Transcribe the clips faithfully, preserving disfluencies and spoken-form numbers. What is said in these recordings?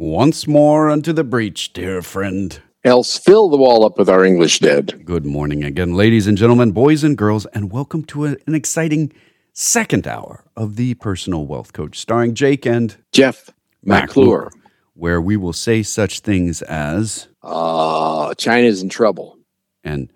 Once more unto the breach, dear friend. Else fill the wall up with our English dead. Good morning again, ladies and gentlemen, boys and girls, and welcome to a, an exciting second hour of The Personal Wealth Coach, starring Jake and Jeff McClure, where we will say such things as, uh, China's in trouble. And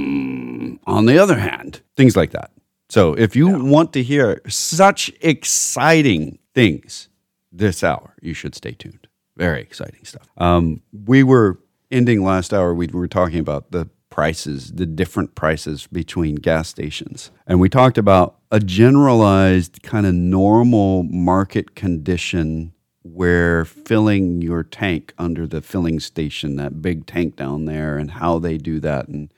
hmm, on the other hand, things like that. So if you yeah. want to hear such exciting things this hour, you should stay tuned. Very exciting stuff. Um, we were ending last hour, we were talking about the prices, the different prices between gas stations. And we talked about a generalized kind of normal market condition where filling your tank under the filling station, that big tank down there, and how they do that and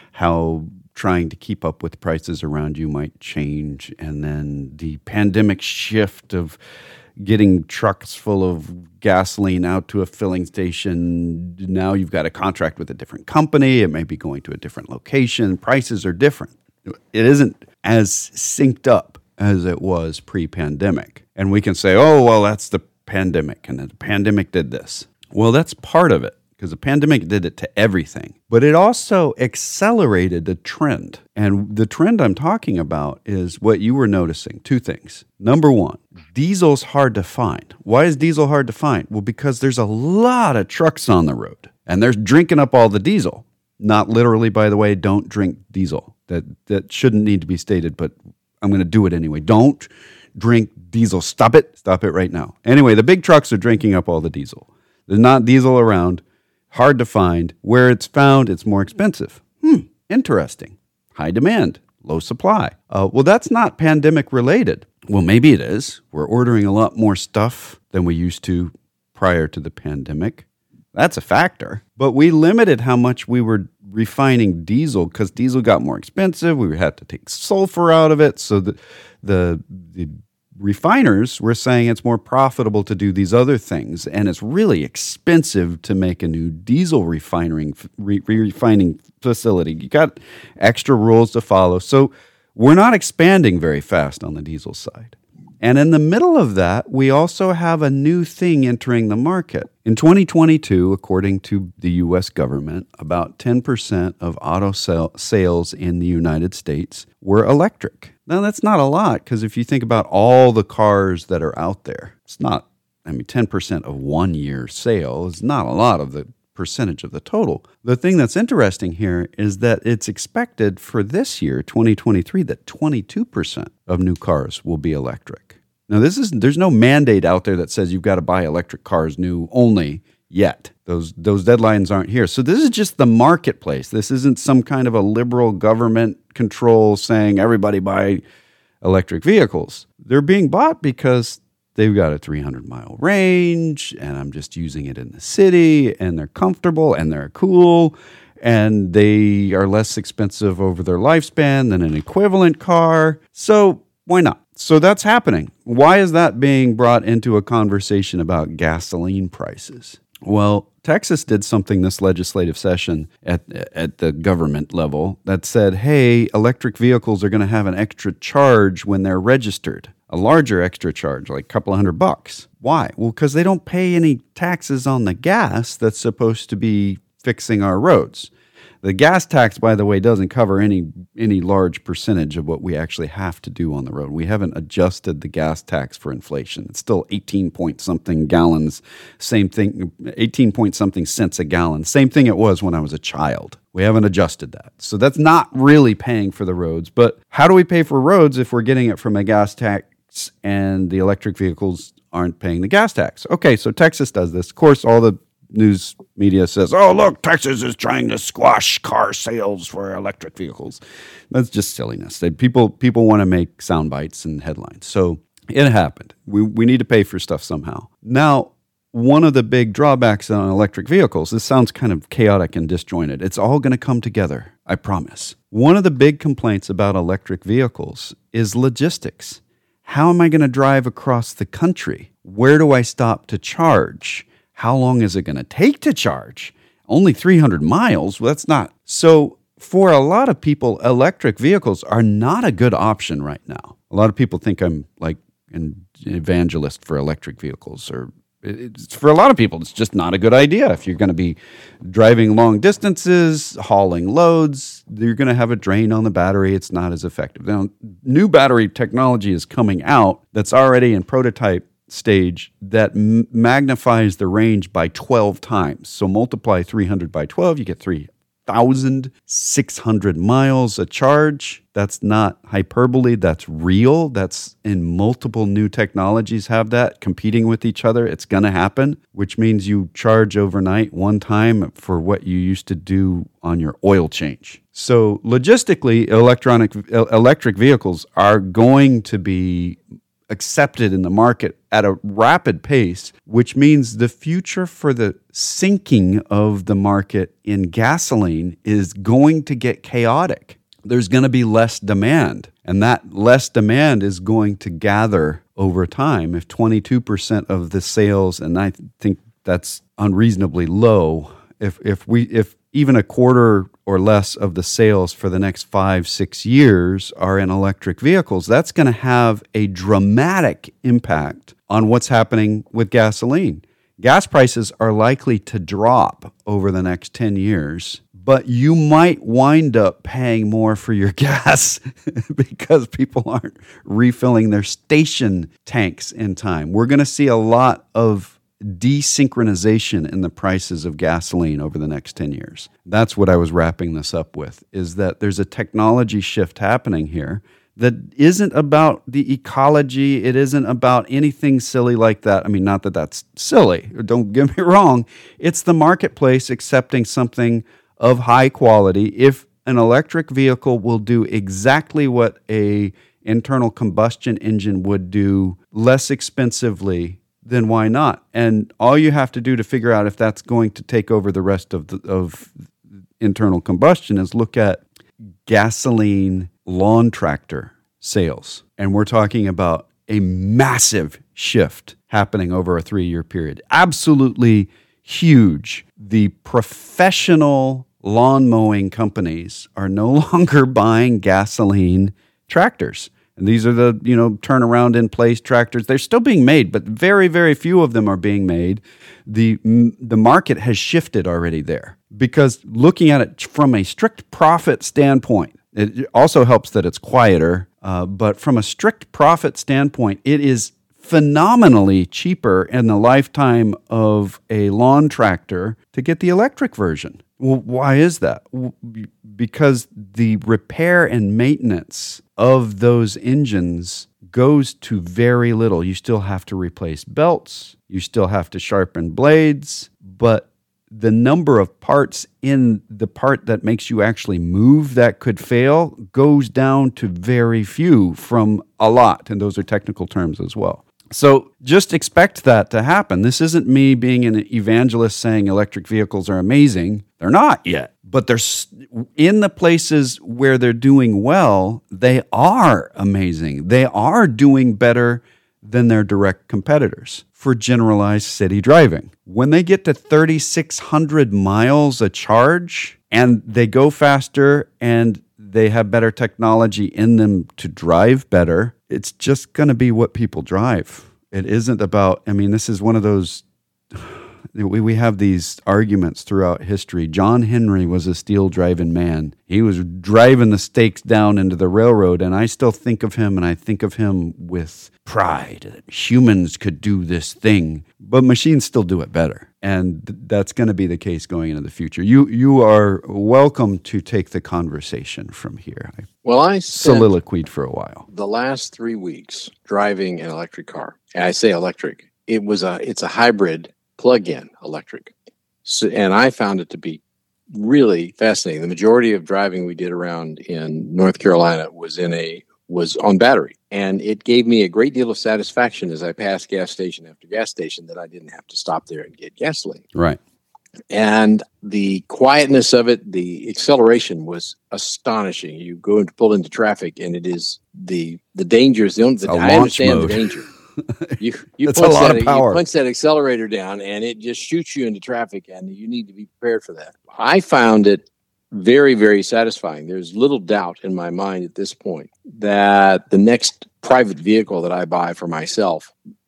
how trying to keep up with prices around you might change. And then the pandemic shift of getting trucks full of gasoline out to a filling station. Now you've got a contract with a different company. It may be going to a different location. Prices are different. It isn't as synced up as it was pre-pandemic. And we can say, oh, well, that's the pandemic, and the pandemic did this. Well, that's part of it, because the pandemic did it to everything. But it also accelerated a trend. And the trend I'm talking about is what you were noticing. Two things. Number one, diesel's hard to find. Why is diesel hard to find? Well, because there's a lot of trucks on the road, and they're drinking up all the diesel. Not literally, by the way, don't drink diesel. That, that shouldn't need to be stated, but I'm going to do it anyway. Don't drink diesel. Stop it. Stop it right now. Anyway, the big trucks are drinking up all the diesel. There's not diesel around. Hard to find. Where it's found, it's more expensive. Hmm, interesting. High demand, low supply. Uh, well, that's not pandemic related. Well, maybe it is. We're ordering a lot more stuff than we used to prior to the pandemic. That's a factor. But we limited how much we were refining diesel because diesel got more expensive. We had to take sulfur out of it. So the, the, the refiners were saying it's more profitable to do these other things, and it's really expensive to make a new diesel refining re- refining facility. You got extra rules to follow. So we're not expanding very fast on the diesel side. And in the middle of that, we also have a new thing entering the market. In twenty twenty-two, according to the U S government, about ten percent of auto sell- sales in the United States were electric. Now, that's not a lot, because if you think about all the cars that are out there, it's not, I mean, ten percent of one year's sale is not a lot of the percentage of the total. The thing that's interesting here is that it's expected for this year, twenty twenty-three, that twenty-two percent of new cars will be electric. Now, this is there's no mandate out there that says you've got to buy electric cars new only yet. Those those deadlines aren't here. So this is just the marketplace. This isn't some kind of a liberal government control saying everybody buy electric vehicles. They're being bought because they've got a three hundred mile range, and I'm just using it in the city, and they're comfortable, and they're cool, and they are less expensive over their lifespan than an equivalent car. So why not? So that's happening. Why is that being brought into a conversation about gasoline prices? Well, Texas did something this legislative session at at the government level that said, hey, electric vehicles are going to have an extra charge when they're registered. A larger extra charge, like a couple of hundred bucks. Why? Well, because they don't pay any taxes on the gas that's supposed to be fixing our roads. The gas tax, by the way, doesn't cover any any large percentage of what we actually have to do on the road. We haven't adjusted the gas tax for inflation. It's still eighteen point something gallons, same thing, eighteen point something cents a gallon. Same thing it was when I was a child. We haven't adjusted that. So that's not really paying for the roads. But how do we pay for roads if we're getting it from a gas tax and the electric vehicles aren't paying the gas tax? Okay, so Texas does this. Of course, all the news media says, oh, look, Texas is trying to squash car sales for electric vehicles. That's just silliness. They, people people want to make sound bites and headlines. So it happened. We we need to pay for stuff somehow. Now, one of the big drawbacks on electric vehicles, this sounds kind of chaotic and disjointed. It's all going to come together, I promise. One of the big complaints about electric vehicles is logistics. How am I going to drive across the country? Where do I stop to charge? How long is it going to take to charge? Only three hundred miles? Well, that's not. So for a lot of people, electric vehicles are not a good option right now. A lot of people think I'm like an evangelist for electric vehicles or It's, for a lot of people, it's just not a good idea. If you're going to be driving long distances, hauling loads, you're going to have a drain on the battery. It's not as effective. Now, new battery technology is coming out that's already in prototype stage that m- magnifies the range by twelve times. So multiply three hundred by twelve, you get three thousand six hundred miles a charge. That's not hyperbole. That's real. That's in multiple new technologies have that competing with each other. It's going to happen, which means you charge overnight one time for what you used to do on your oil change. So logistically, electronic electric vehicles are going to be accepted in the market at a rapid pace, which means the future for the sinking of the market in gasoline is going to get chaotic. There's going to be less demand, and that less demand is going to gather over time. If twenty-two percent of the sales, and I think that's unreasonably low, if if we if even a quarter or less of the sales for the next five, six years are in electric vehicles, that's going to have a dramatic impact on what's happening with gasoline. Gas prices are likely to drop over the next ten years, but you might wind up paying more for your gas because people aren't refilling their station tanks in time. We're going to see a lot of desynchronization in the prices of gasoline over the next ten years. That's what I was wrapping this up with, is that there's a technology shift happening here that isn't about the ecology. It isn't about anything silly like that. I mean, not that that's silly. Don't get me wrong. It's the marketplace accepting something of high quality. If an electric vehicle will do exactly what a internal combustion engine would do less expensively, then why not? And all you have to do to figure out if that's going to take over the rest of the, of internal combustion is look at gasoline lawn tractor sales. And we're talking about a massive shift happening over a three-year period. Absolutely huge. The professional lawn mowing companies are no longer buying gasoline tractors. And these are the, you know, turnaround in place tractors. They're still being made, but very, very few of them are being made. The, the market has shifted already there, because looking at it from a strict profit standpoint, it also helps that it's quieter. Uh, but from a strict profit standpoint, it is phenomenally cheaper in the lifetime of a lawn tractor to get the electric version. Well, why is that? Because the repair and maintenance of those engines goes to very little. You still have to replace belts, you still have to sharpen blades, but the number of parts in the part that makes you actually move that could fail goes down to very few from a lot, and those are technical terms as well. So just expect that to happen. This isn't me being an evangelist saying electric vehicles are amazing. They're not yet. But they're in the places where they're doing well, they are amazing. They are doing better than their direct competitors for generalized city driving. When they get to thirty-six hundred miles a charge and they go faster and they have better technology in them to drive better, it's just going to be what people drive. It isn't about, I mean, this is one of those, we, we have these arguments throughout history. John Henry was a steel driving man. He was driving the stakes down into the railroad, and I still think of him, and I think of him with pride that humans could do this thing, but machines still do it better. And th- that's going to be the case going into the future. You you are welcome to take the conversation from here. I well, I soliloquied for a while. The last three weeks driving an electric car. And I say electric. It was a it's a hybrid plug-in electric. So, and I found it to be really fascinating. The majority of driving we did around in North Carolina was in a was on battery. And it gave me a great deal of satisfaction as I passed gas station after gas station that I didn't have to stop there and get gasoline. Right. And the quietness of it, the acceleration was astonishing. You go and pull into traffic, and it is the the dangers. The only, the, I understand mode. the danger. You you punch, a lot that, of power. you punch that accelerator down, and it just shoots you into traffic, and you need to be prepared for that. I found it very, very satisfying. There's little doubt in my mind at this point that the next private vehicle that I buy for myself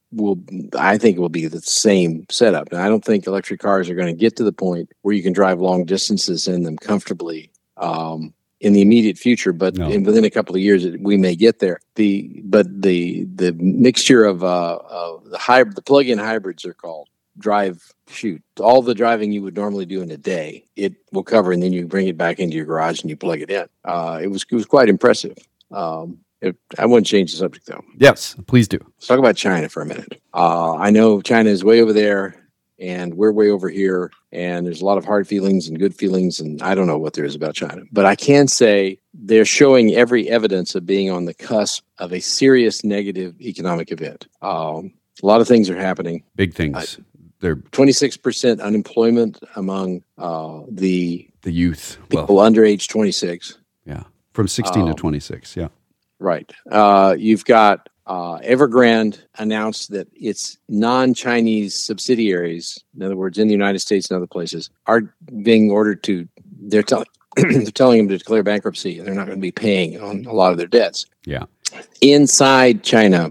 will, I think it will be the same setup. And I don't think electric cars are going to get to the point where you can drive long distances in them comfortably um, in the immediate future. But No. in, within a couple of years, we may get there. The but the the mixture of uh, of the hybrid, the plug-in hybrids are called drive. Shoot, all the driving you would normally do in a day, it will cover, and then you bring it back into your garage and you plug it in. Uh, it was it was quite impressive. Um, It, I wouldn't change the subject, though. Yes, please do. Let's talk about China for a minute. Uh, I know China is way over there, and we're way over here, and there's a lot of hard feelings and good feelings, and I don't know what there is about China. But I can say they're showing every evidence of being on the cusp of a serious negative economic event. Um, a lot of things are happening. Big things. Uh, They're twenty-six percent unemployment among uh, the the youth. people Well, under age twenty-six. yeah, from sixteen Um, to twenty-six. Yeah. Right. Uh, you've got uh, Evergrande announced that its non-Chinese subsidiaries, in other words, in the United States and other places, are being ordered to. They're telling they're telling them to declare bankruptcy, and they're not going to be paying on a lot of their debts. Yeah. Inside China,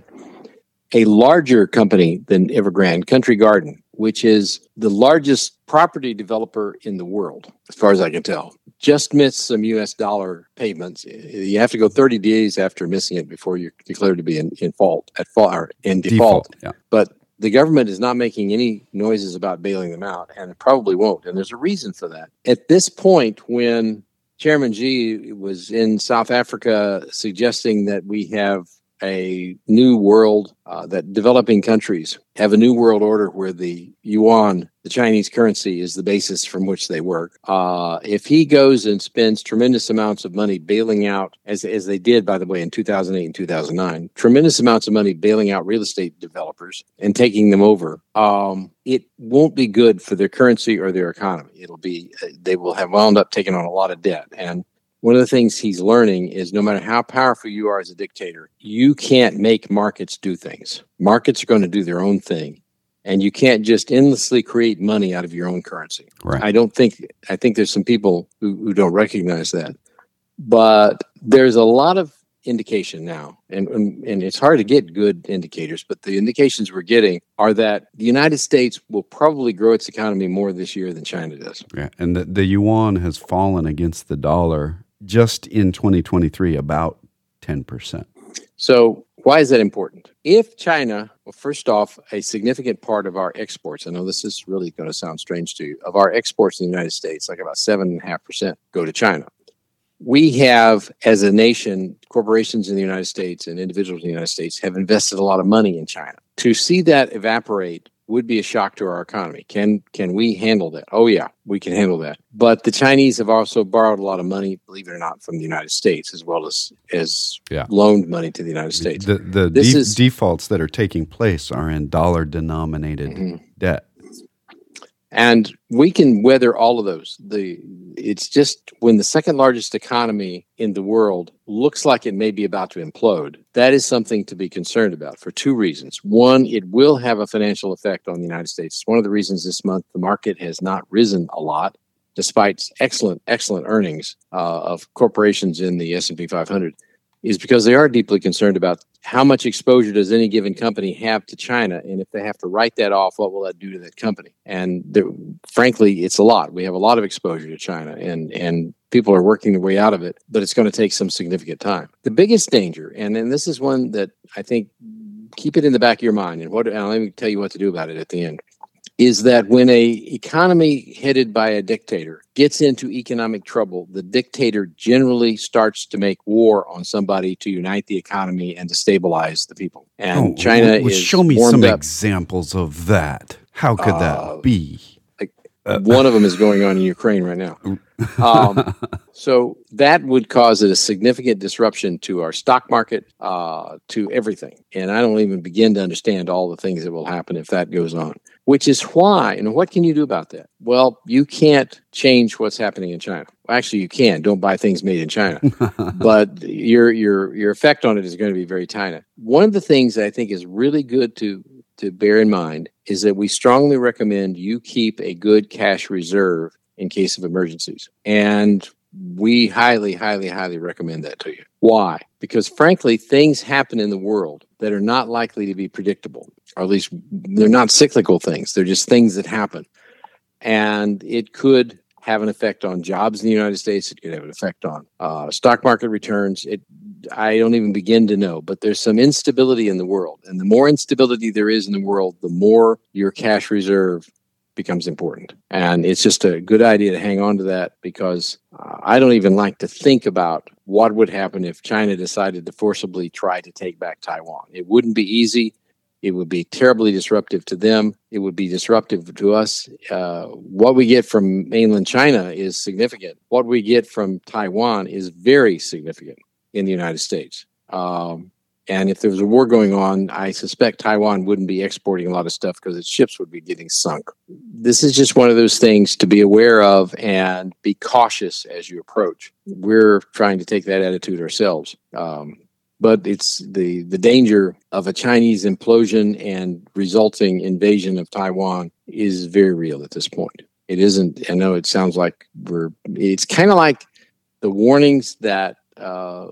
a larger company than Evergrande, Country Garden, which is the largest property developer in the world, as far as I can tell, just missed some U S dollar payments. You have to go thirty days after missing it before you're declared to be in, in fault, at fault, or in default. Default. Yeah. But the government is not making any noises about bailing them out, and it probably won't. And there's a reason for that. At this point, when Chairman Xi was in South Africa suggesting that we have a new world, uh, that developing countries have a new world order where the yuan, the Chinese currency, is the basis from which they work. Uh, if he goes and spends tremendous amounts of money bailing out, as, as they did, by the way, in two thousand eight and two thousand nine, tremendous amounts of money bailing out real estate developers and taking them over, um, it won't be good for their currency or their economy. It'll be, they will have wound up taking on a lot of debt. And one of the things he's learning is no matter how powerful you are as a dictator, you can't make markets do things. Markets are going to do their own thing. And you can't just endlessly create money out of your own currency. Right. I don't think, I think there's some people who, who don't recognize that. But there's a lot of indication now, and, and, and it's hard to get good indicators, but the indications we're getting are that the United States will probably grow its economy more this year than China does. Yeah. And the, the yuan has fallen against the dollar just in twenty twenty-three about ten percent. So why is that important? If China, well, first off, a significant part of our exports, I know this is really going to sound strange to you, of our exports in the United States, like about seven point five percent go to China. We have, as a nation, corporations in the United States and individuals in the United States have invested a lot of money in China. To see that evaporate would be a shock to our economy. Can can we handle that? Oh, yeah, we can handle that. But the Chinese have also borrowed a lot of money, believe it or not, from the United States, as well as as Yeah. loaned money to the United States. The, the This de- is- defaults that are taking place are in dollar-denominated Mhm. debt. And we can weather all of those. The it's just when the second largest economy in the world looks like it may be about to implode, that is something to be concerned about for two reasons. One, it will have a financial effect on the United States. It's one of the reasons this month the market has not risen a lot, despite excellent, excellent earnings uh, of corporations in the S and P five hundred, is because they are deeply concerned about how much exposure does any given company have to China, and if they have to write that off, what will that do to that company? And there, frankly, it's a lot. We have a lot of exposure to China, and and people are working their way out of it, but it's going to take some significant time. The biggest danger, and, and this is one that I think, keep it in the back of your mind, and what and let me tell you what to do about it at the end, is that when a economy headed by a dictator gets into economic trouble, the dictator generally starts to make war on somebody to unite the economy and to stabilize the people. And Oh, China well, is show me warmed some up. examples of that. How could Uh, that be? Uh, One of them is going on in Ukraine right now. Um, so that would cause a significant disruption to our stock market, uh, to everything. And I don't even begin to understand all the things that will happen if that goes on, which is why, and what can you do about that? Well, you can't change what's happening in China. Well, actually, you can. Don't buy things made in China. But your your your effect on it is going to be very tiny. One of the things that I think is really good to to bear in mind is that we strongly recommend you keep a good cash reserve in case of emergencies. And we highly, highly, highly recommend that to you. Why? Because frankly, things happen in the world that are not likely to be predictable. or at least they're not cyclical things. They're just things that happen. And it could have an effect on jobs in the United States. It could have an effect on uh, stock market returns. It, I don't even begin to know, but there's some instability in the world. And the more instability there is in the world, the more your cash reserve becomes important. And it's just a good idea to hang on to that, because uh, I don't even like to think about what would happen if China decided to forcibly try to take back Taiwan. It wouldn't be easy. It would be terribly disruptive to them. It would be disruptive to us. Uh, what we get from mainland China is significant. What we get from Taiwan is very significant in the United States. Um, and if there was a war going on, I suspect Taiwan wouldn't be exporting a lot of stuff because its ships would be getting sunk. This is just one of those things to be aware of and be cautious as you approach. We're trying to take that attitude ourselves. Um, But it's the, the danger of a Chinese implosion and resulting invasion of Taiwan is very real at this point. It isn't, I know it sounds like we're, it's kind of like the warnings that uh,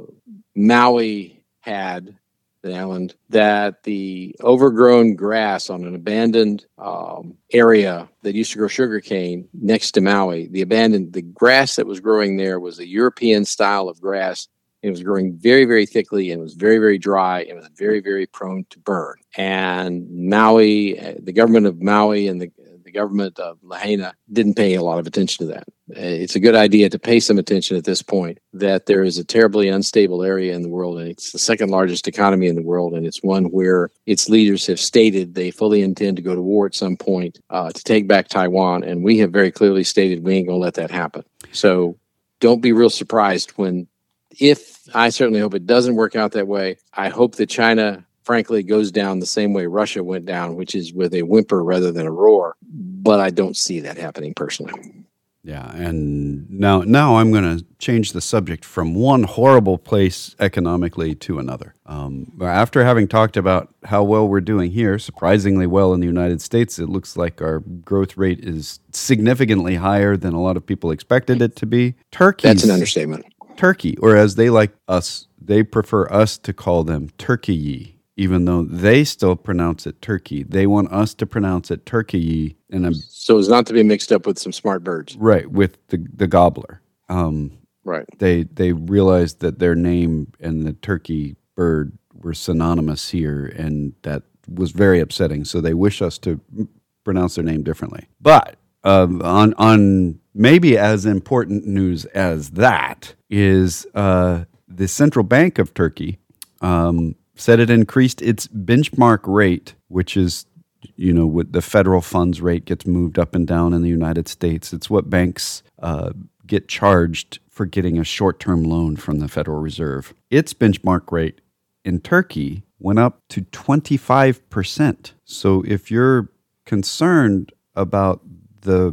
Maui had, the island, that the overgrown grass on an abandoned um, area that used to grow sugarcane next to Maui, the abandoned, the grass that was growing there was a European style of grass. It was growing very, very thickly, and it was very, very dry. It was very, very prone to burn. And Maui, the government of Maui and the, the government of Lahaina didn't pay a lot of attention to that. It's a good idea to pay some attention at this point, that there is a terribly unstable area in the world, and it's the second largest economy in the world, and it's one where its leaders have stated they fully intend to go to war at some point uh, to take back Taiwan, and we have very clearly stated we ain't going to let that happen. So don't be real surprised when If, I certainly hope it doesn't work out that way. I hope that China, frankly, goes down the same way Russia went down, which is with a whimper rather than a roar. But I don't see that happening personally. Yeah, and now now I'm going to change the subject from one horrible place economically to another. Um, after having talked about how well we're doing here, surprisingly well in the United States, it looks like our growth rate is significantly higher than a lot of people expected it to be. Turkey. That's an understatement. Turkey, or as they like us, they prefer us to call them Turkey, even though they still pronounce it Turkey. They want us to pronounce it Turkey. And I'm, so as not to be mixed up with some smart birds. Right, with the, the gobbler. Um, right. They, they realized that their name and the turkey bird were synonymous here, and that was very upsetting. So they wish us to pronounce their name differently. But um, on on... maybe as important news as that is uh, the Central Bank of Turkey um, said it increased its benchmark rate, which is, you know, what the federal funds rate gets moved up and down in the United States. It's what banks uh, get charged for getting a short-term loan from the Federal Reserve. Its benchmark rate in Turkey went up to twenty-five percent. So if you're concerned about the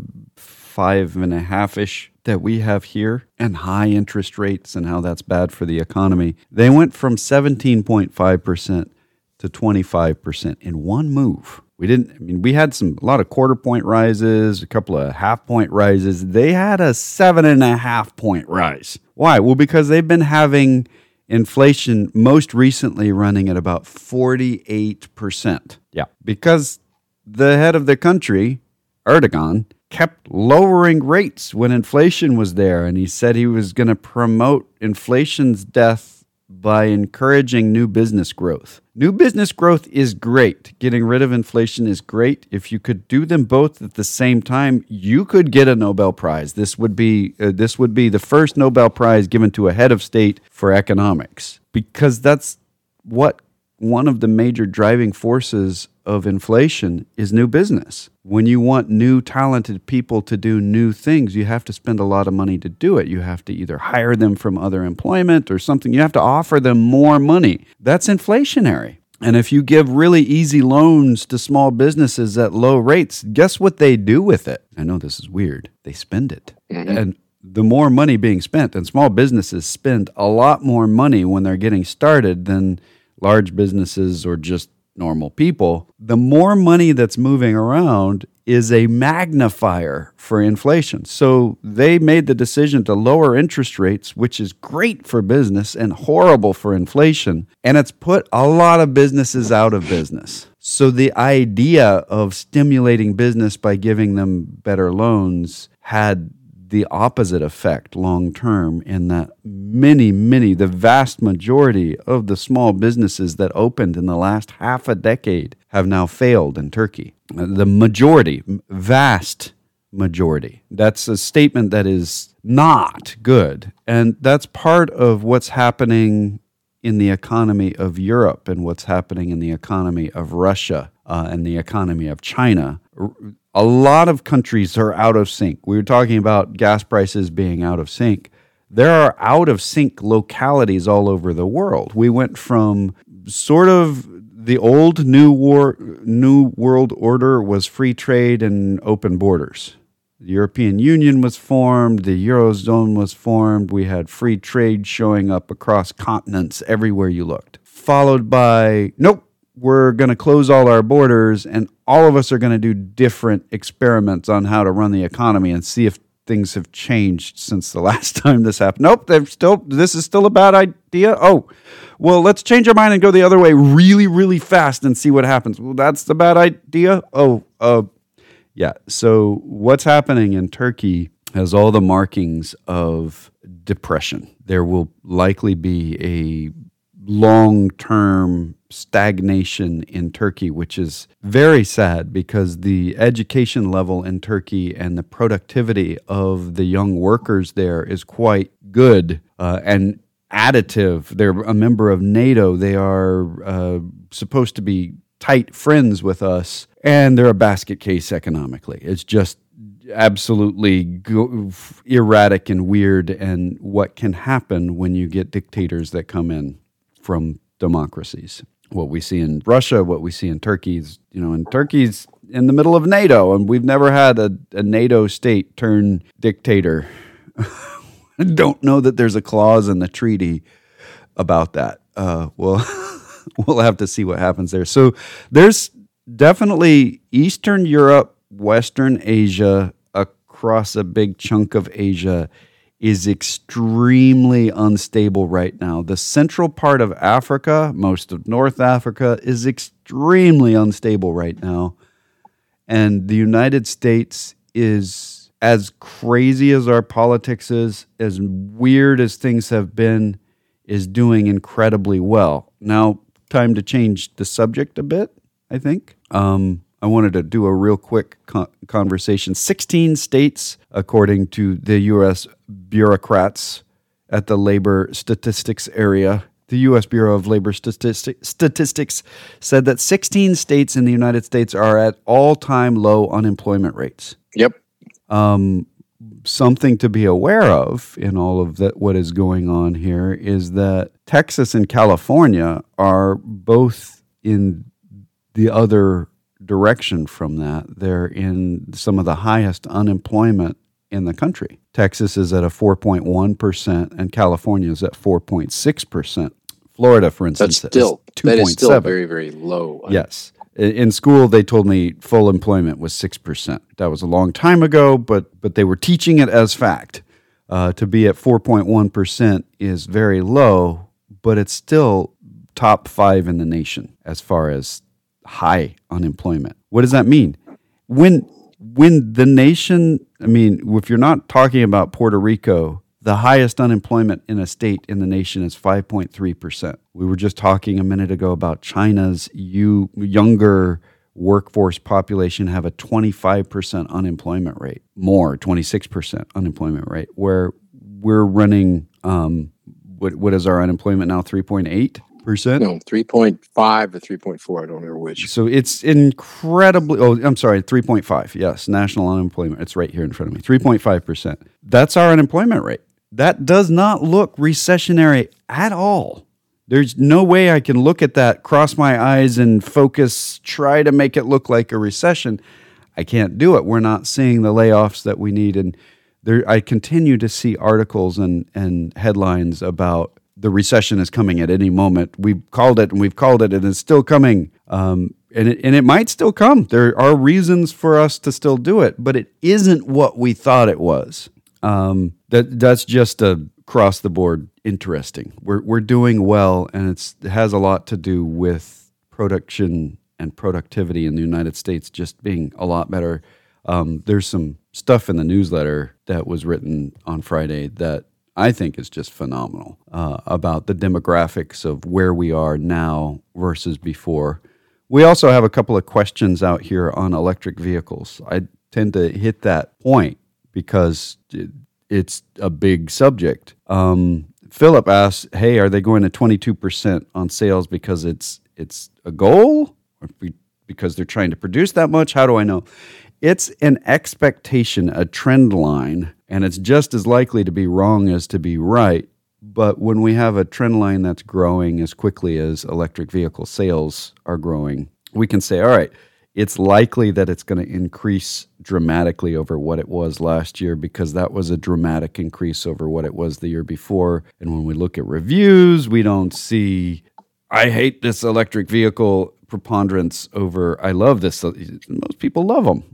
five and a half-ish that we have here and high interest rates and how that's bad for the economy, they went from seventeen point five percent to twenty-five percent in one move. We didn't, I mean, we had some, a lot of quarter point rises, a couple of half point rises. They had a seven and a half point rise. Why? Well, because they've been having inflation most recently running at about forty-eight percent. Yeah. Because the head of the country, Erdogan, kept lowering rates when inflation was there, and he said he was going to promote inflation's death by encouraging new business growth. New business growth is great. Getting rid of inflation is great. If you could do them both at the same time, you could get a Nobel Prize. This would be uh, this would be the first Nobel Prize given to a head of state for economics, because that's what one of the major driving forces of inflation is new business. When you want new talented people to do new things, you have to spend a lot of money to do it. You have to either hire them from other employment or something. You have to offer them more money. That's inflationary. And if you give really easy loans to small businesses at low rates, guess what they do with it? I know this is weird. They spend it. Mm-hmm. And the more money being spent, and small businesses spend a lot more money when they're getting started than large businesses or just normal people, the more money that's moving around is a magnifier for inflation. So they made the decision to lower interest rates, which is great for business and horrible for inflation. And it's put a lot of businesses out of business. So the idea of stimulating business by giving them better loans had the opposite effect long term, in that many, many, the vast majority of the small businesses that opened in the last half a decade have now failed in Turkey. The majority, vast majority. That's a statement that is not good. And that's part of what's happening in the economy of Europe and what's happening in the economy of Russia uh, and the economy of China. A lot of countries are out of sync. We were talking about gas prices being out of sync. There are out of sync localities all over the world. We went from sort of the old new war, new world order was free trade and open borders. The European Union was formed, the Eurozone was formed, we had free trade showing up across continents everywhere you looked. Followed by, nope, we're going to close all our borders and all of us are going to do different experiments on how to run the economy and see if things have changed since the last time this happened. Nope, they're still, this is still a bad idea. Oh, well, let's change our mind and go the other way really, really fast and see what happens. Well, that's the bad idea. Oh, uh, yeah. So what's happening in Turkey has all the markings of depression. There will likely be a long-term stagnation in Turkey, which is very sad because the education level in Turkey and the productivity of the young workers there is quite good uh, and additive. They're a member of NATO. They are uh, supposed to be tight friends with us, and they're a basket case economically. It's just absolutely go- erratic and weird, and what can happen when you get dictators that come in from democracies. What we see in Russia, what we see in Turkey is, you know, and Turkey's in the middle of NATO, and we've never had a, a NATO state turn dictator. I don't know that there's a clause in the treaty about that. Uh, well, we'll have to see what happens there. So there's definitely Eastern Europe, Western Asia, across a big chunk of Asia is extremely unstable right now. The central part of Africa, most of North Africa, is extremely unstable right now. And the United States is, as crazy as our politics is, as weird as things have been, is doing incredibly well. Now, time to change the subject a bit, I think. Um, I wanted to do a real quick con- conversation. sixteen states, according to the U S bureaucrats at the labor statistics area, the U S Bureau of Labor Statistic- Statistics said that sixteen states in the United States are at all-time low unemployment rates. Yep. Um, something to be aware of in all of that, what is going on here is that Texas and California are both in the other direction from that. They're in some of the highest unemployment in the country. Texas is at a four point one percent and California is at four point six percent. Florida, for instance, That's still, is two point seven. That is still very, very low. Yes. In school, they told me full employment was six percent. That was a long time ago, but but they were teaching it as fact. Uh, to be at four point one percent is very low, but it's still top five in the nation as far as high unemployment. What does that mean? When when the nation, I mean, if you're not talking about Puerto Rico, the highest unemployment in a state in the nation is five point three percent. We were just talking a minute ago about China's you, younger workforce population have a twenty-five percent unemployment rate, more, twenty-six percent unemployment rate, where we're running, um, what what is our unemployment now, three point eight percent? No, three point five or three point four. I don't remember which. So it's incredibly, oh, I'm sorry, three point five. Yes, national unemployment. It's right here in front of me, three point five percent. That's our unemployment rate. That does not look recessionary at all. There's no way I can look at that, cross my eyes and focus, try to make it look like a recession. I can't do it. We're not seeing the layoffs that we need. And there, I continue to see articles and, and headlines about the recession is coming at any moment. We've called it and we've called it and it's still coming. Um, and it, and it might still come. There are reasons for us to still do it, but it isn't what we thought it was. Um, that that's just a across the board interesting. We're we're doing well, and it's, it has a lot to do with production and productivity in the United States just being a lot better. Um, there's some stuff in the newsletter that was written on Friday that I think is just phenomenal uh, about the demographics of where we are now versus before. We also have a couple of questions out here on electric vehicles. I tend to hit that point because it, it's a big subject. Um, Philip asks, hey, are they going to twenty-two percent on sales because it's it's a goal or because they're trying to produce that much? How do I know? It's an expectation, a trend line, and it's just as likely to be wrong as to be right. But when we have a trend line that's growing as quickly as electric vehicle sales are growing, we can say, all right, it's likely that it's going to increase dramatically over what it was last year because that was a dramatic increase over what it was the year before. And when we look at reviews, we don't see, I hate this electric vehicle preponderance over, I love this. Most people love them.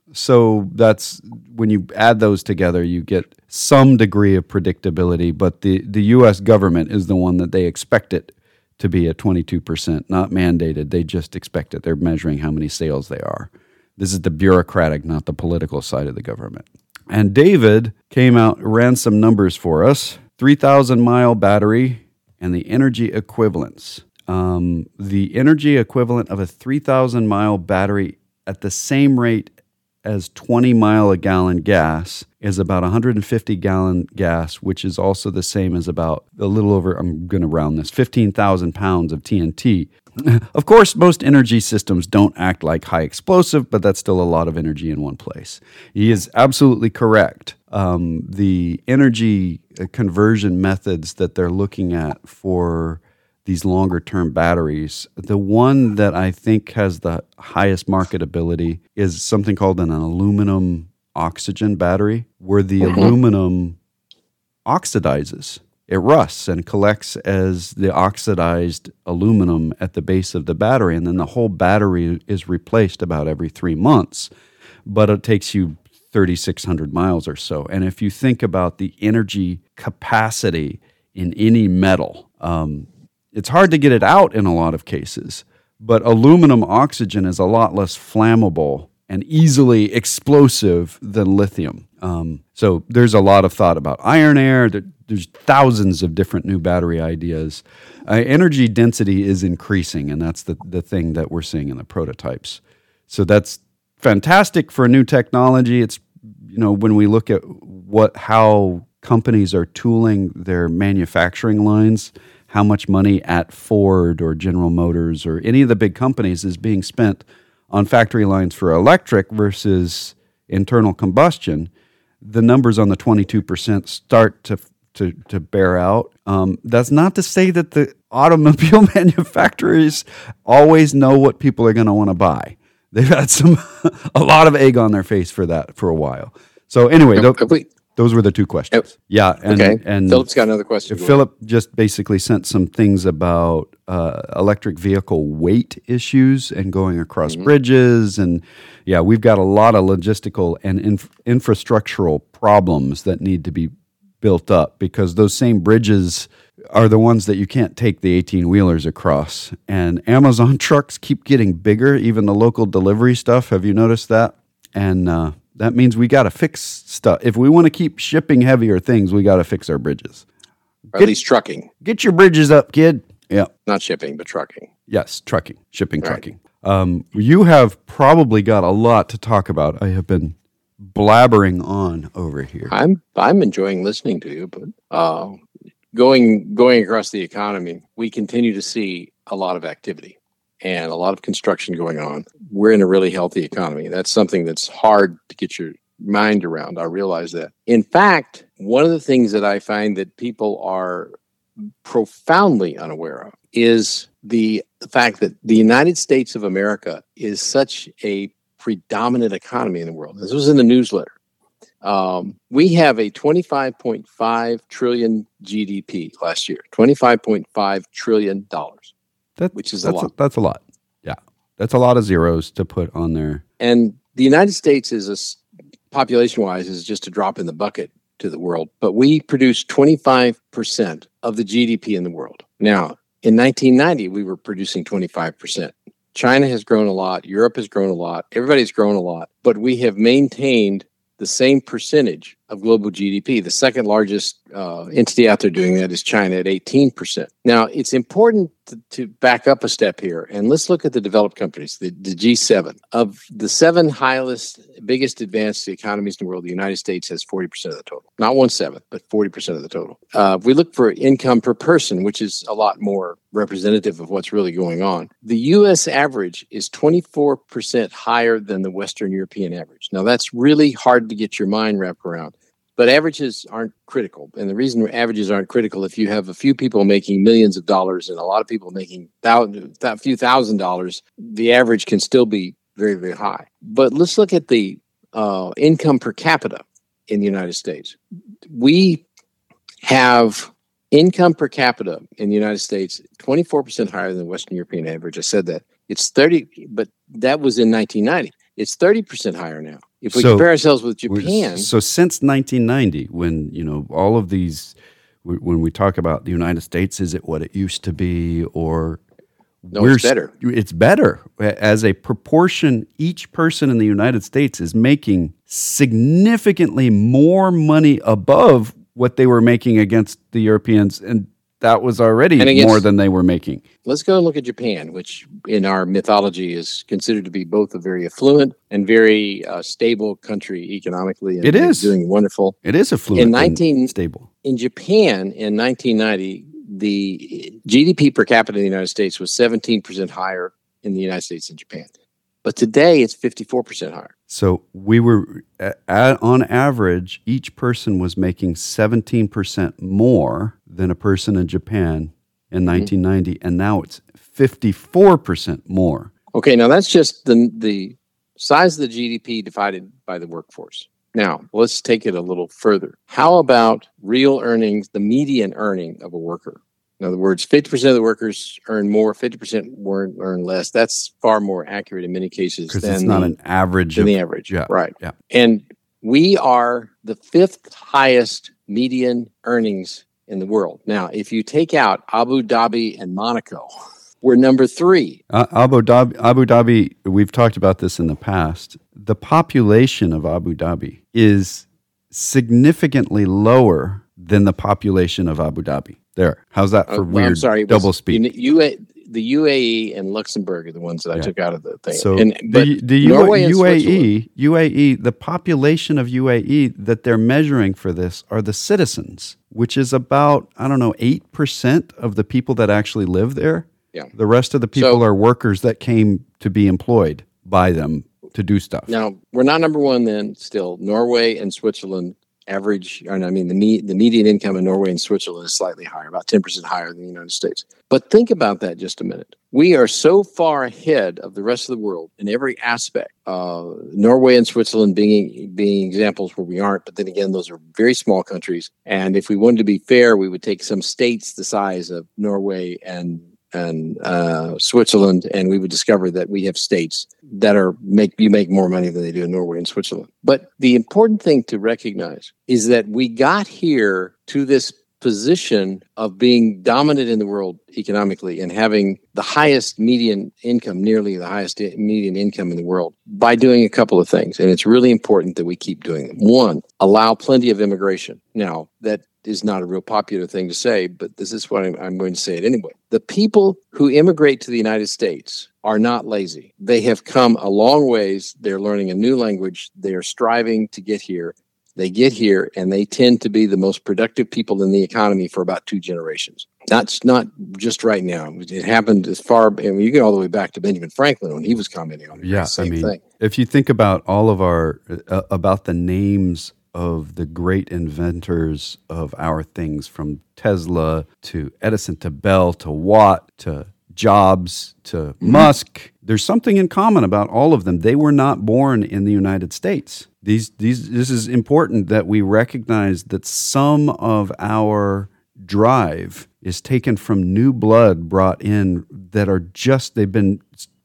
So that's when you add those together, you get some degree of predictability. But the, the U S government is the one that they expect it to be at twenty-two percent, not mandated. They just expect it. They're measuring how many sales they are. This is the bureaucratic, not the political side of the government. And David came out, ran some numbers for us, three thousand mile battery and the energy equivalents. Um, the energy equivalent of a three thousand mile battery at the same rate as twenty mile a gallon gas is about one hundred fifty gallon gas, which is also the same as about a little over, I'm going to round this, fifteen thousand pounds of T N T. Of course, most energy systems don't act like high explosive, but that's still a lot of energy in one place. He is absolutely correct. Um, the energy conversion methods that they're looking at for these longer-term batteries, the one that I think has the highest marketability is something called an aluminum oxygen battery, where the mm-hmm. aluminum oxidizes. It rusts and collects as the oxidized aluminum at the base of the battery, and then the whole battery is replaced about every three months. But it takes you thirty-six hundred miles or so. And if you think about the energy capacity in any metal, um, it's hard to get it out in a lot of cases, but aluminum oxygen is a lot less flammable and easily explosive than lithium. Um, so there's a lot of thought about iron air. There, there's thousands of different new battery ideas. Uh, energy density is increasing, and that's the, the thing that we're seeing in the prototypes. So that's fantastic for a new technology. It's, you know, when we look at what how companies are tooling their manufacturing lines, how much money at Ford or General Motors or any of the big companies is being spent on factory lines for electric versus internal combustion, the numbers on the twenty-two percent start to to, to bear out. Um, that's not to say that the automobile manufacturers always know what people are going to want to buy. They've had some a lot of egg on their face for that for a while. So anyway, th- those were the two questions. Yep. Yeah, and, okay. and Philip's got another question. Philip just basically sent some things about uh, electric vehicle weight issues and going across mm-hmm. bridges, and yeah, we've got a lot of logistical and inf- infrastructural problems that need to be built up because those same bridges are the ones that you can't take the eighteen-wheelers across. And Amazon trucks keep getting bigger, even the local delivery stuff. Have you noticed that? And uh, that means we got to fix stuff. If we want to keep shipping heavier things, we got to fix our bridges. Or at least trucking. Get your bridges up, kid. Yeah. Not shipping, but trucking. Yes, trucking. Shipping, All trucking. Right. Um, you have probably got a lot to talk about. I have been blabbering on over here. I'm I'm enjoying listening to you, but uh, going going across the economy, we continue to see a lot of activity and a lot of construction going on. We're in a really healthy economy. That's something that's hard to get your mind around. I realize that. In fact, one of the things that I find that people are profoundly unaware of is the fact that the United States of America is such a predominant economy in the world. This was in the newsletter. Um, we have a twenty-five point five trillion G D P last year, twenty-five point five trillion dollars, that, which is that's a lot. A, that's a lot. Yeah. That's a lot of zeros to put on there. And the United States is a population-wise is just a drop in the bucket to the world, but we produce twenty-five percent of the G D P in the world. Now, in nineteen ninety, we were producing twenty-five percent. China has grown a lot. Europe has grown a lot. Everybody's grown a lot, but we have maintained the same percentage of global G D P. The second largest uh, entity out there doing that is China at eighteen percent. Now, it's important to, to back up a step here, and let's look at the developed countries, the, the G seven. Of the seven highest, biggest advanced economies in the world, the United States has forty percent of the total. Not one-seventh, but forty percent of the total. Uh, if we look for income per person, which is a lot more representative of what's really going on, the U S average is twenty-four percent higher than the Western European average. Now, that's really hard to get your mind wrapped around. But averages aren't critical. And the reason averages aren't critical, if you have a few people making millions of dollars and a lot of people making thousand, a few thousand dollars, the average can still be very, very high. But let's look at the uh, income per capita in the United States. We have income per capita in the United States twenty-four percent higher than the Western European average. I said that. It's thirty, but that was in nineteen ninety. It's thirty percent higher now. If we so, compare ourselves with Japan. So since nineteen ninety, when, you know, all of these, when we talk about the United States, is it what it used to be, or no, it's better. It's better. As a proportion, each person in the United States is making significantly more money above what they were making against the Europeans, and that was already against, more than they were making. Let's go and look at Japan, which in our mythology is considered to be both a very affluent and very uh, stable country economically. And it is. Doing wonderful. It is affluent in nineteen, and stable. In Japan, in nineteen ninety, the G D P per capita in the United States was seventeen percent higher in the United States than Japan. But today, it's fifty-four percent higher. So we were, at, on average, each person was making seventeen percent more than a person in Japan in nineteen ninety, mm-hmm. and now it's fifty-four percent more. Okay, now that's just the the size of the G D P divided by the workforce. Now, let's take it a little further. How about real earnings, the median earning of a worker? In other words, fifty percent of the workers earn more, fifty percent earn less. That's far more accurate in many cases because than it's not the, an average. Than of, the average, yeah, right. Yeah. And we are the fifth highest median earnings in the world. Now, if you take out Abu Dhabi and Monaco, we're number three. Uh, Abu Dhabi, Abu Dhabi, we've talked about this in the past. The population of Abu Dhabi is significantly lower than the population of Abu Dhabi. There. How's that for uh, well, weird I'm sorry, double was, speak? You, you, the U A E and Luxembourg are the ones that I yeah. took out of the thing. So and, the, the Norway U A E, U A E, the population of U A E that they're measuring for this are the citizens, which is about, I don't know, eight percent of the people that actually live there. Yeah. The rest of the people so, are workers that came to be employed by them to do stuff. Now, we're not number one then still. Norway and Switzerland average, I mean, the me, the median income in Norway and Switzerland is slightly higher, about ten percent higher than the United States. But think about that just a minute. We are so far ahead of the rest of the world in every aspect. Uh, Norway and Switzerland being being examples where we aren't, but then again, those are very small countries. And if we wanted to be fair, we would take some states the size of Norway and and uh, Switzerland, and we would discover that we have states that are make you make more money than they do in Norway and Switzerland. But the important thing to recognize is that we got here to this position of being dominant in the world economically and having the highest median income, nearly the highest median income in the world, by doing a couple of things. And it's really important that we keep doing them. One, allow plenty of immigration. Now, that is not a real popular thing to say, but this is what I'm, I'm going to say it anyway. The people who immigrate to the United States are not lazy. They have come a long ways. They're learning a new language. They are striving to get here. They get here, and they tend to be the most productive people in the economy for about two generations. That's not just right now. It happened as far, and you get all the way back to Benjamin Franklin when he was commenting on it. Yeah, the same I mean, thing. If you think about all of our, uh, about the names of the great inventors of our things, from Tesla to Edison to Bell to Watt to Jobs to mm-hmm. Musk, there's something in common about all of them. They were not born in the United States. These, these, this is important that we recognize that some of our drive is taken from new blood brought in that are just, they've been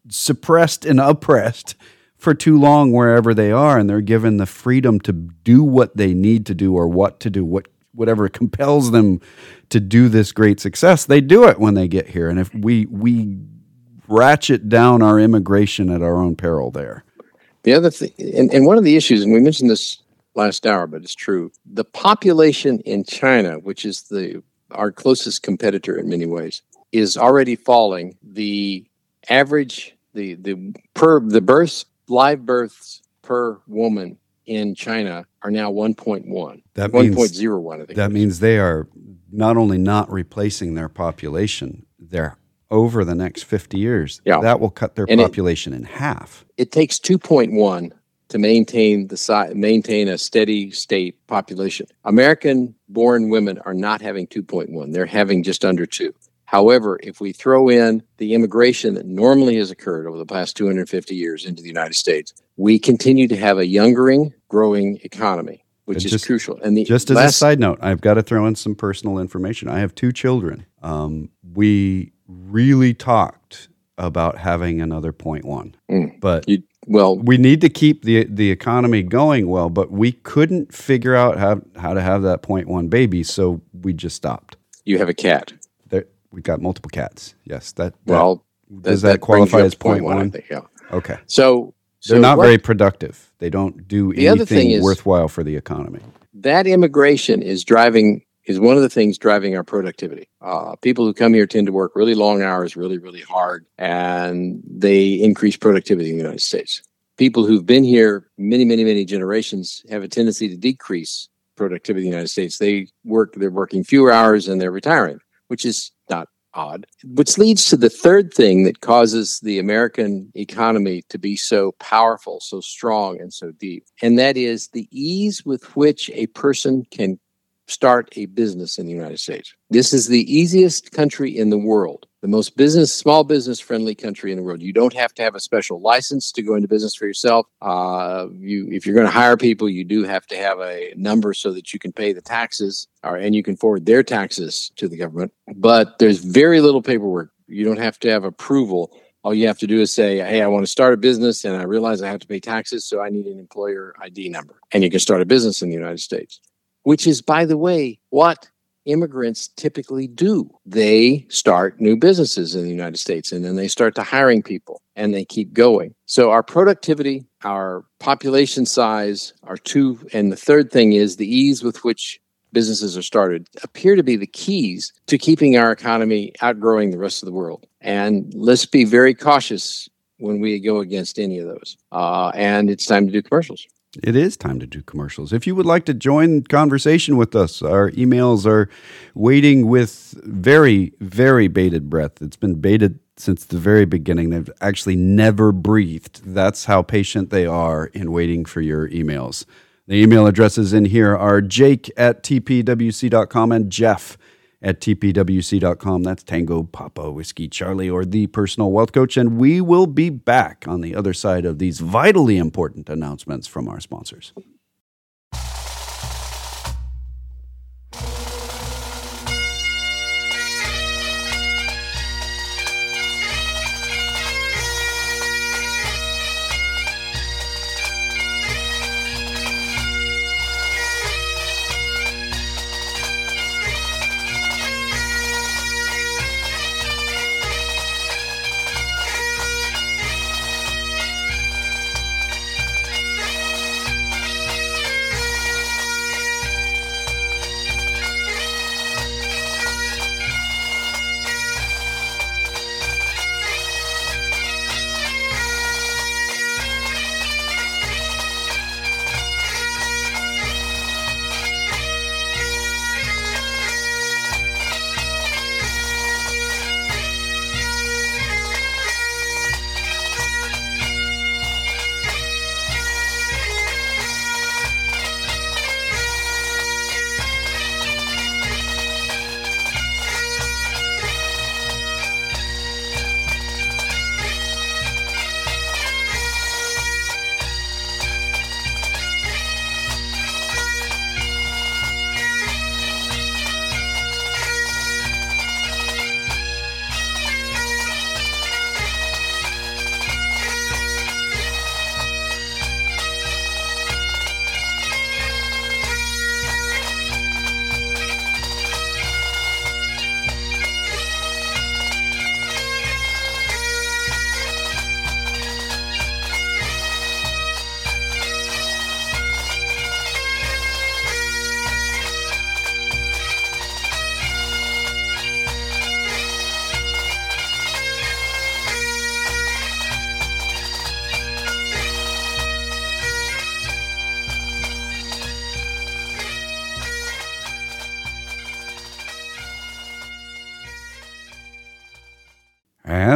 suppressed and oppressed for too long wherever they are, and they're given the freedom to do what they need to do or what to do, what whatever compels them to do this great success. They do it when they get here, and if we we ratchet down our immigration at our own peril there. The other thing, and, and one of the issues, and we mentioned this last hour, but it's true, the population in China, which is the our closest competitor in many ways, is already falling. The average, the the per the births, live births per woman in China are now one point one. That one means point zero one, I think. that means they are not only not replacing their population, they're over the next fifty years, Yeah. that will cut their And it- population in half. It takes two point one to maintain the si- maintain a steady state population. American-born women are not having two point one. They're having just under two. However, if we throw in the immigration that normally has occurred over the past two hundred fifty years into the United States, we continue to have a youngering, growing economy, which And is just- crucial. And the Just as last, a side note, I've got to throw in some personal information. I have two children. Um, we really talked about having another point one, Mm. but you, well, we need to keep the the economy going well. But we couldn't figure out how how to have that point one baby, so we just stopped. you have a cat. There, we got multiple cats. Yes, that, that Well, does that, that, brings you qualify up as to point point one? I think, yeah. Okay, So, so they're not what- very productive. They don't do The other thing anything is- worthwhile for the economy. that immigration is driving is one of the things driving our productivity. Uh, people who come here tend to work really long hours, really, really hard, and they increase productivity in the United States. People who've been here many, many, many generations have a tendency to decrease productivity in the United States. They work, they're working fewer hours and they're retiring, which is not odd. Which leads to the third thing that causes the American economy to be so powerful, so strong, and so deep. And that is the ease with which a person can start a business in the United States. This is the easiest country in the world, the most business, small business friendly country in the world. You don't have to have a special license to go into business for yourself. Uh, you, if you're going to hire people, you do have to have a number so that you can pay the taxes, or, and you can forward their taxes to the government. But there's very little paperwork. You don't have to have approval. All you have to do is say, hey, I want to start a business and I realize I have to pay taxes, so I need an employer I D number. And you can start a business in the United States. Which is, by the way, what immigrants typically do. They start new businesses in the United States, and then they start to hiring people, and they keep going. So our productivity, our population size, our two, and the third thing is the ease with which businesses are started appear to be the keys to keeping our economy outgrowing the rest of the world. And let's be very cautious when we go against any of those. Uh, and it's time to do commercials. It is time to do commercials. If you would like to join conversation with us, our emails are waiting with very, very bated breath. It's been bated since the very beginning. They've actually never breathed. That's how patient they are in waiting for your emails. The email addresses in here are jake at t p w c dot com and jeff at t p w c dot com. That's Tango, Papa, Whiskey, Charlie, or The Personal Wealth Coach. And we will be back on the other side of these vitally important announcements from our sponsors.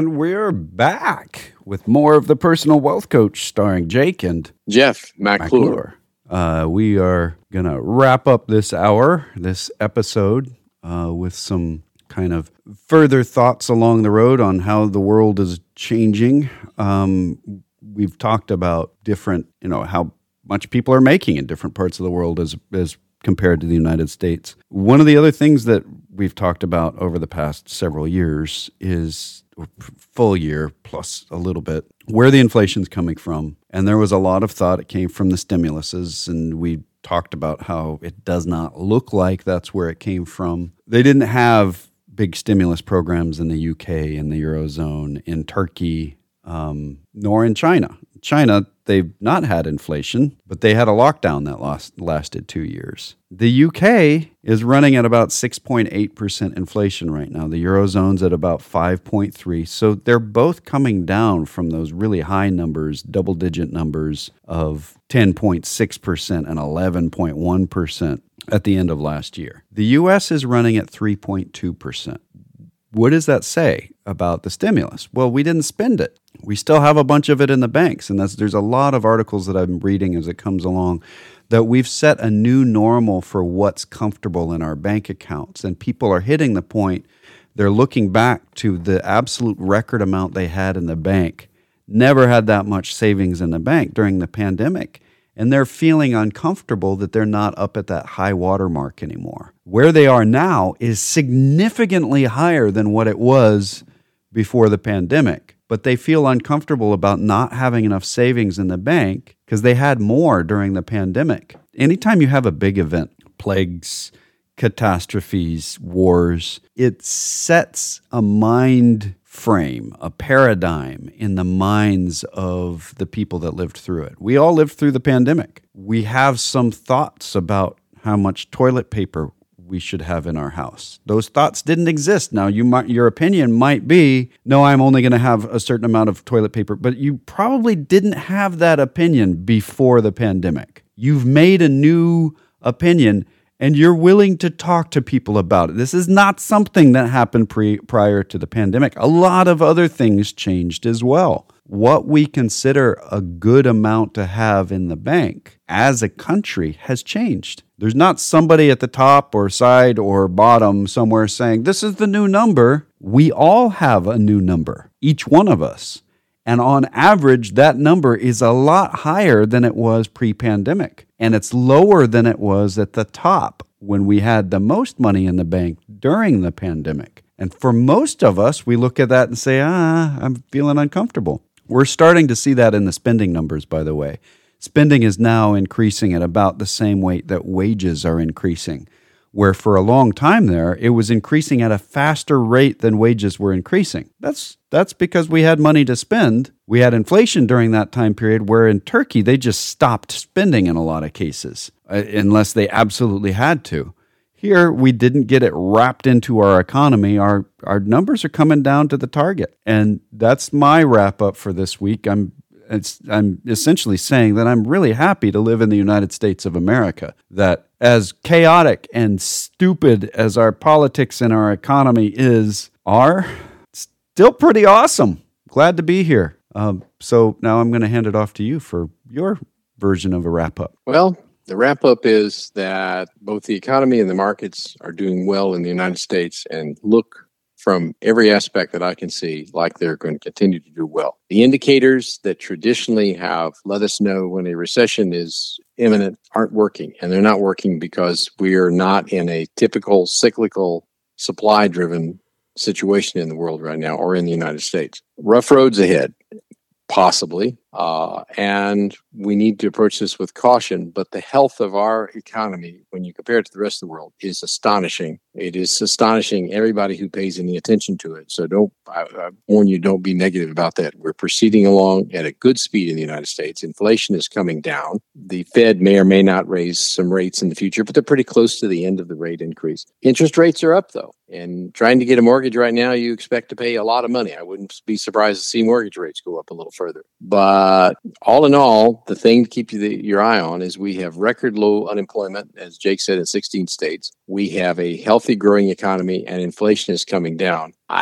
And we're back with more of The Personal Wealth Coach starring Jake and Jeff McClure. Uh, we are going to wrap up this hour, this episode, uh, with some kind of further thoughts along the road on how the world is changing. Um, we've talked about different, you know, how much people are making in different parts of the world as as compared to the United States. One of the other things that we've talked about over the past several years is, or full year plus a little bit, where the inflation's coming from. And there was a lot of thought it came from the stimuluses, and we talked about how it does not look like that's where it came from. They didn't have big stimulus programs in the U K, in the Eurozone, in Turkey, um, nor in China. China, they've not had inflation, but they had a lockdown that lost, lasted two years. The U K is running at about six point eight percent inflation right now. The Eurozone's at about five point three. So they're both coming down from those really high numbers, double-digit numbers of ten point six percent and eleven point one percent at the end of last year. The U S is running at three point two percent. What does that say about the stimulus? Well, we didn't spend it. We still have a bunch of it in the banks, and that's, there's a lot of articles that I'm reading as it comes along that we've set a new normal for what's comfortable in our bank accounts, and people are hitting the point, they're looking back to the absolute record amount they had in the bank, never had that much savings in the bank during the pandemic, and they're feeling uncomfortable that they're not up at that high water mark anymore. Where they are now is significantly higher than what it was before the pandemic, but they feel uncomfortable about not having enough savings in the bank because they had more during the pandemic. Anytime you have a big event, plagues, catastrophes, wars, it sets a mind frame, a paradigm in the minds of the people that lived through it. We all lived through the pandemic. We have some thoughts about how much toilet paper we should have in our house. Those thoughts didn't exist. Now, you might, your opinion might be, no, I'm only going to have a certain amount of toilet paper, but you probably didn't have that opinion before the pandemic. You've made a new opinion, and you're willing to talk to people about it. This is not something that happened pre, prior to the pandemic. A lot of other things changed as well. What we consider a good amount to have in the bank as a country has changed. There's not somebody at the top or side or bottom somewhere saying, this is the new number. We all have a new number, each one of us. And on average, that number is a lot higher than it was pre-pandemic. And it's lower than it was at the top when we had the most money in the bank during the pandemic. And for most of us, we look at that and say, ah, I'm feeling uncomfortable. We're starting to see that in the spending numbers, by the way. Spending is now increasing at about the same rate that wages are increasing, where for a long time there, it was increasing at a faster rate than wages were increasing. That's that's because we had money to spend. We had inflation during that time period, where in Turkey, they just stopped spending in a lot of cases, uh, unless they absolutely had to. Here, we didn't get it wrapped into our economy. Our our numbers are coming down to the target. And that's my wrap up for this week. I'm it's, I'm essentially saying that I'm really happy to live in the United States of America, that as chaotic and stupid as our politics and our economy is, are still pretty awesome. Glad to be here. Um, so now I'm going to hand it off to you for your version of a wrap up. Well, the wrap up is that both the economy and the markets are doing well in the United States and look from every aspect that I can see like they're going to continue to do well. The indicators that traditionally have let us know when a recession is imminent aren't working, and they're not working because we are not in a typical cyclical supply-driven situation in the world right now or in the United States. Rough roads ahead, possibly, uh, and we need to approach this with caution, but the health of our economy, when you compare it to the rest of the world, is astonishing. It is astonishing everybody who pays any attention to it. So don't, I, I warn you, don't be negative about that. We're proceeding along at a good speed in the United States. Inflation is coming down. The Fed may or may not raise some rates in the future, but they're pretty close to the end of the rate increase. Interest rates are up, though. And trying to get a mortgage right now, you expect to pay a lot of money. I wouldn't be surprised to see mortgage rates go up a little further. But all in all, the thing to keep you the, your eye on is we have record low unemployment, as Jake said, in sixteen states. We have a healthy growing economy, and inflation is coming down. I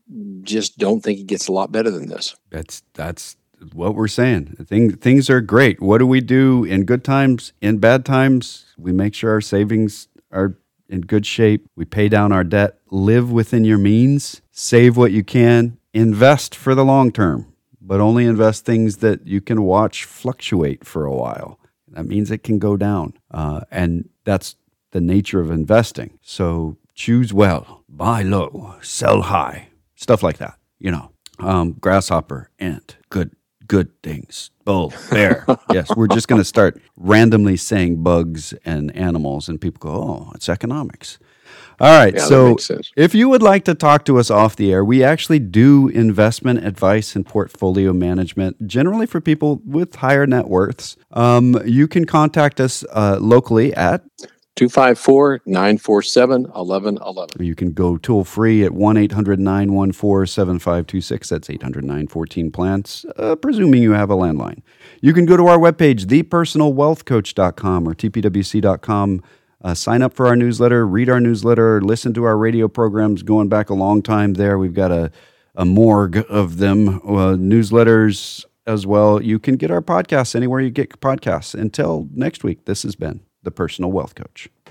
just don't think it gets a lot better than this. That's that's what we're saying. Things things are great. What do we do in good times? In bad times, we make sure our savings are in good shape. We pay down our debt. Live within your means. Save what you can. Invest for the long term, but only invest things that you can watch fluctuate for a while. That means it can go down, uh, and that's the nature of investing. So choose well, buy low, sell high, stuff like that. You know, um, grasshopper, ant, good, good things. Bull, bear. Yes, we're just going to start randomly saying bugs and animals, and people go, "Oh, it's economics." All right, yeah, so if you would like to talk to us off the air, we actually do investment advice and portfolio management, generally for people with higher net worths. Um, you can contact us uh, locally at two five four, nine four seven, one one one one. You can go toll free at one eight hundred, nine one four, seven five two six. That's eight hundred, nine one four, plants, uh, presuming you have a landline. You can go to our webpage, the personal wealth coach dot com or T P W C dot com. Uh, sign up for our newsletter, read our newsletter, listen to our radio programs going back a long time there. We've got a, a morgue of them, uh, newsletters as well. You can get our podcasts anywhere you get podcasts. Until next week, this has been The Personal Wealth Coach.